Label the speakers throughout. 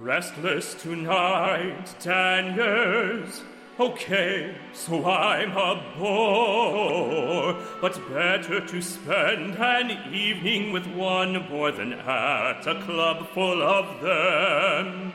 Speaker 1: Restless tonight, 10 years. Okay, so I'm a bore, but better to spend an evening with one more than at a club full of them.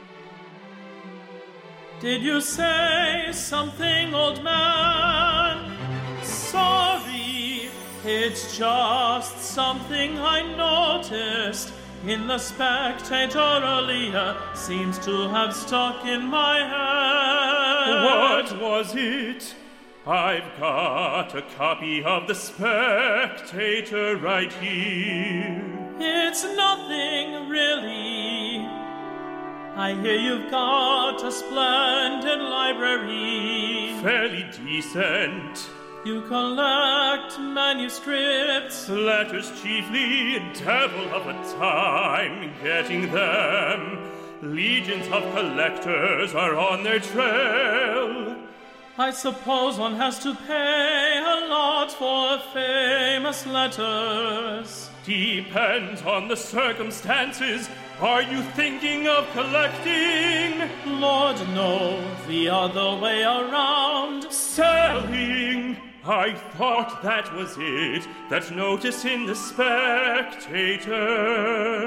Speaker 2: Did you say something, old man? Sorry, it's just something I noticed in the Spectator earlier, seems to have stuck in my head.
Speaker 1: What was it? I've got a copy of the Spectator right here.
Speaker 2: It's nothing, really. I hear you've got a splendid library.
Speaker 1: Fairly decent.
Speaker 2: You collect manuscripts,
Speaker 1: letters chiefly, devil of a time getting them. Legions of collectors are on their trail.
Speaker 2: I suppose one has to pay a lot for famous letters.
Speaker 1: Depends on the circumstances. Are you thinking of collecting?
Speaker 2: Lord, no, the other way around.
Speaker 1: Selling. I thought that was it, that notice in the Spectator.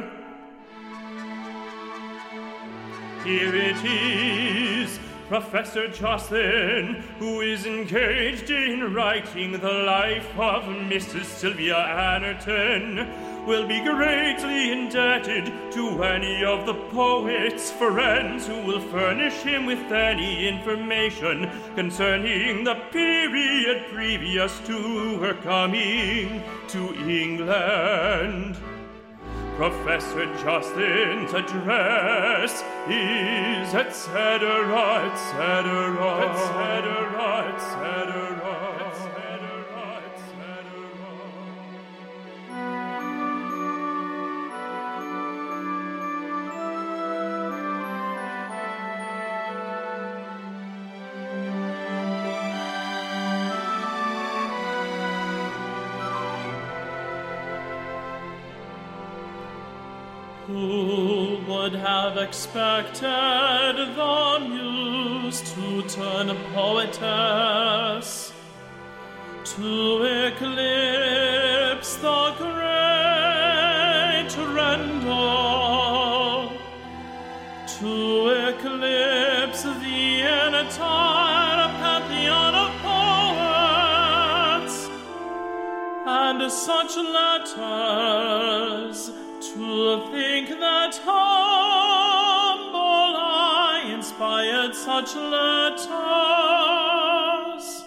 Speaker 1: Here it is, Professor Jocelyn, who is engaged in writing the life of Mrs. Sylvia Anerton, will be greatly indebted to any of the poet's friends who will furnish him with any information concerning the period previous to her coming to England. Professor Jocelyn's address is etc., etc., etc., etc.,
Speaker 2: Who would have expected the muse to turn poetess, to eclipse the great Rendell, to eclipse the entire pantheon of poets, and such letters. To think that humble I inspired such letters.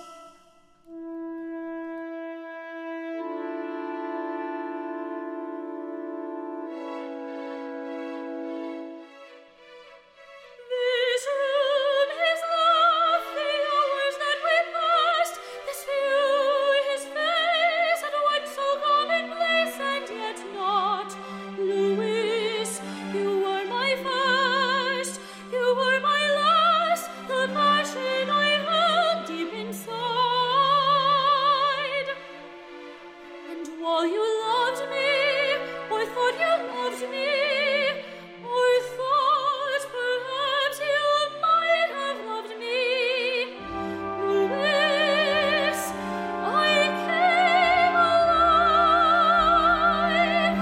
Speaker 3: This room, his love, the hours that we passed, this view, his face, at once so commonplace and yet not. Louis, you were my first, you were my last, the passion I held deep inside. And while you loved me, or thought you loved me, or thought perhaps you might have loved me, Louis, I came alive.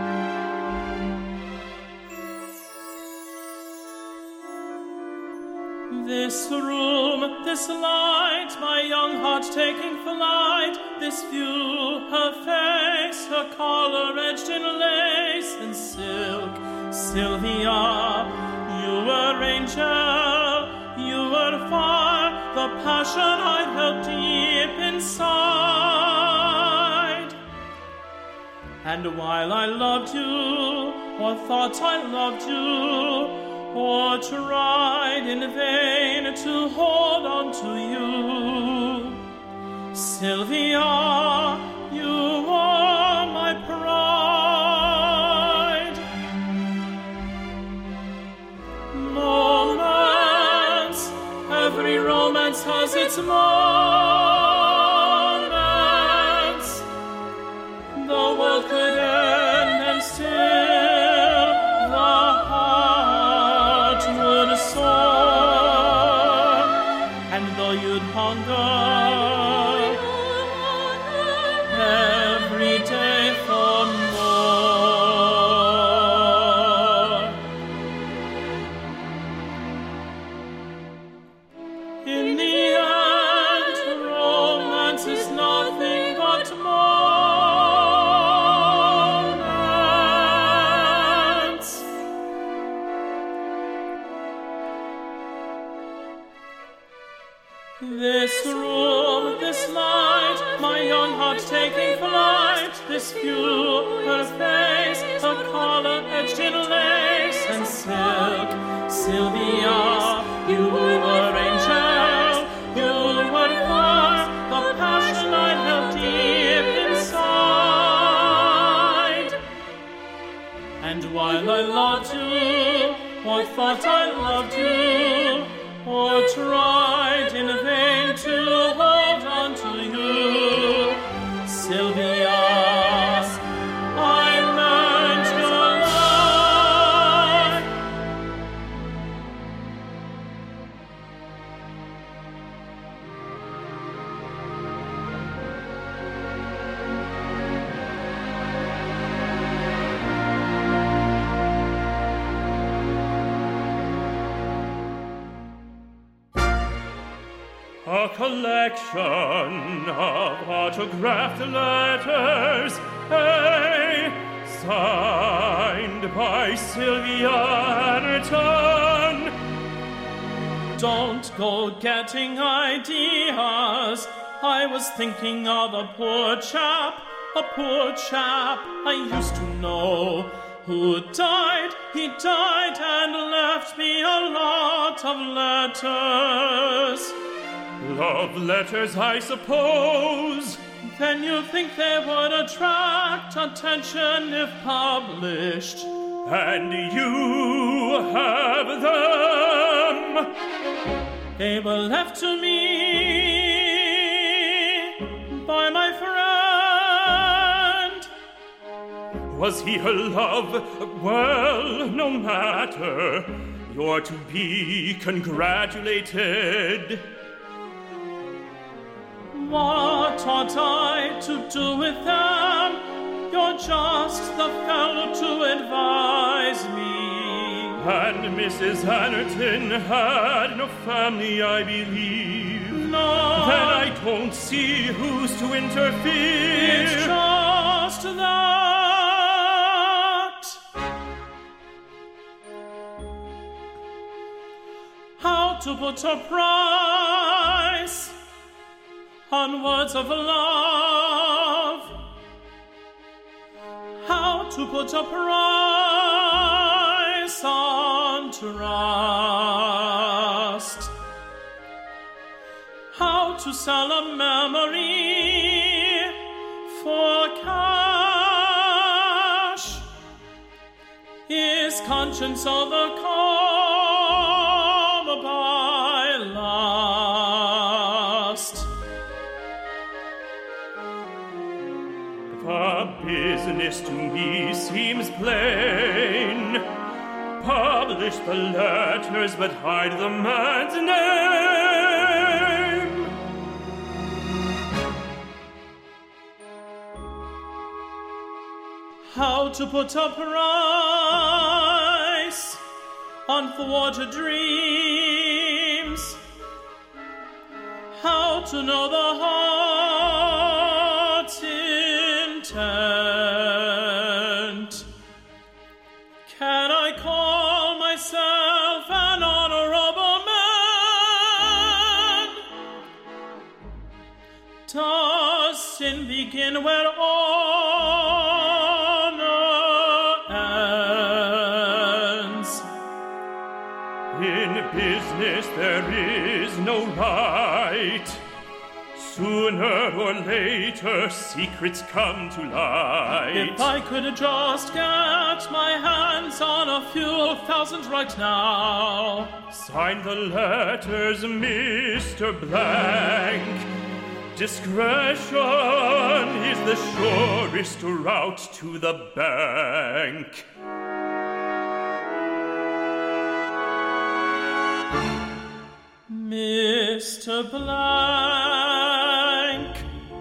Speaker 2: This room, this light, my young heart taking flight, this view, her face, her collar edged in lace and silk. Sylvia, you were angel, you were far, the passion I held deep inside. And while I loved you, or thought I loved you, or tried in vain to hold on to you, Sylvia, you are my pride. Moments, every romance has its moments. The world could end and still the heart hunger every day for more. In the end, romance is nothing but moments. This room, this light, my young heart taking flight, this view, her face, her collar edged in lace and silk. Sylvia, you were angel, you were far, the passion I held deep inside. And while I loved you, or thought I loved you, or tried in vain to hold on to you, Sylvia, I learned your life.
Speaker 1: A collection of autographed letters, signed by Sylvia Atherton.
Speaker 2: Don't go getting ideas. I was thinking of a poor chap I used to know, who died. He died and left me a lot of letters.
Speaker 1: Love letters, I suppose.
Speaker 2: Then you think they would attract attention if published.
Speaker 1: And you have them.
Speaker 2: They were left to me by my friend.
Speaker 1: Was he her love? Well, no matter. You're to be congratulated.
Speaker 2: What ought I to do with them? You're just the fellow to advise me.
Speaker 1: And Mrs. Atherton had no family, I believe.
Speaker 2: No.
Speaker 1: Then I don't see who's to interfere.
Speaker 2: It's just that. How to put a price on words of love? How to put a price on trust? How to sell a memory for cash? Is conscience overcome by lust?
Speaker 1: The business to me seems plain. Publish the letters, but hide the man's name.
Speaker 2: How to put a price on thwarted dreams? How to know the heart's intent? Can I call myself an honorable man? Does sin begin where
Speaker 1: business there is no right. Sooner or later secrets come to light.
Speaker 2: If I could just get my hands on a few thousand right now.
Speaker 1: Sign the letters, Mr. Blank. Discretion is the surest route to the bank.
Speaker 2: Mr. Mr. Blank.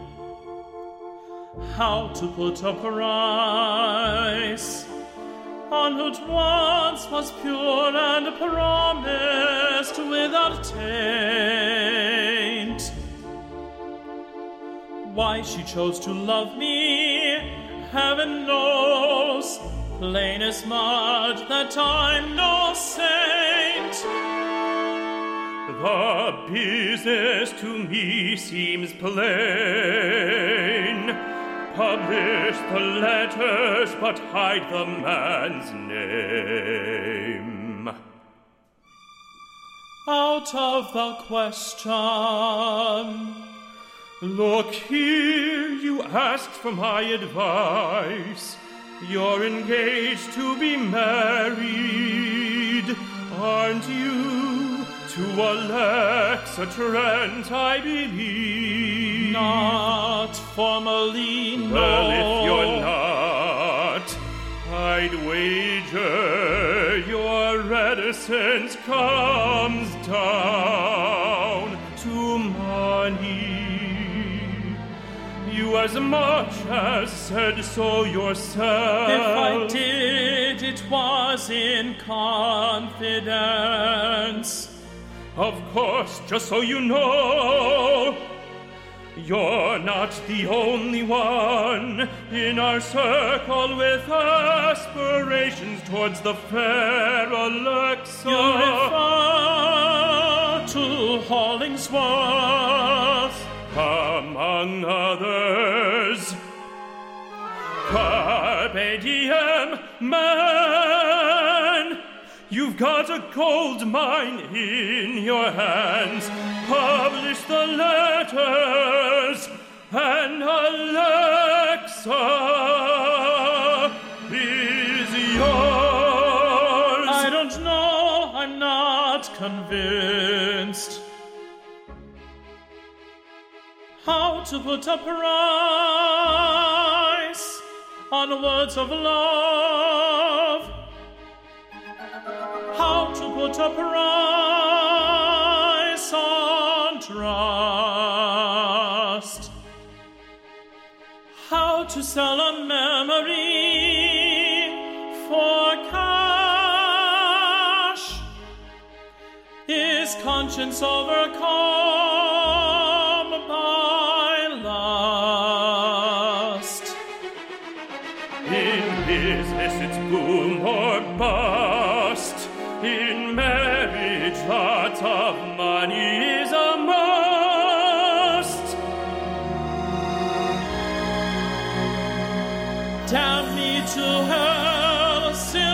Speaker 2: How to put a price on who once was pure and promised without taint. Why she chose to love me, heaven knows, plain as mud that I'm no saint.
Speaker 1: The business to me seems plain. Publish the letters, but hide the man's name.
Speaker 2: Out of the question.
Speaker 1: Look here, you asked for my advice. You're engaged to be married, aren't you? To Alexa Trent, I believe.
Speaker 2: Not formally, no.
Speaker 1: Well, if you're not, I'd wager your reticence comes down to money. You as much as said so yourself.
Speaker 2: If I did, it was in confidence.
Speaker 1: Of course, just so you know, you're not the only one in our circle with aspirations towards the fair Alexa.
Speaker 2: You refer to Hollingsworth.
Speaker 1: Among others, Carpe diem, man! You've got a gold mine in your hands. Publish the letters, and Alexa is yours.
Speaker 2: I don't know, I'm not convinced. How to put a price on words of love? How to put a price on trust? How to sell a memory for cash? Is conscience overcome by lust?
Speaker 1: In business it's boom or bust. In marriage lots of money is a must.
Speaker 2: Damn me to hell,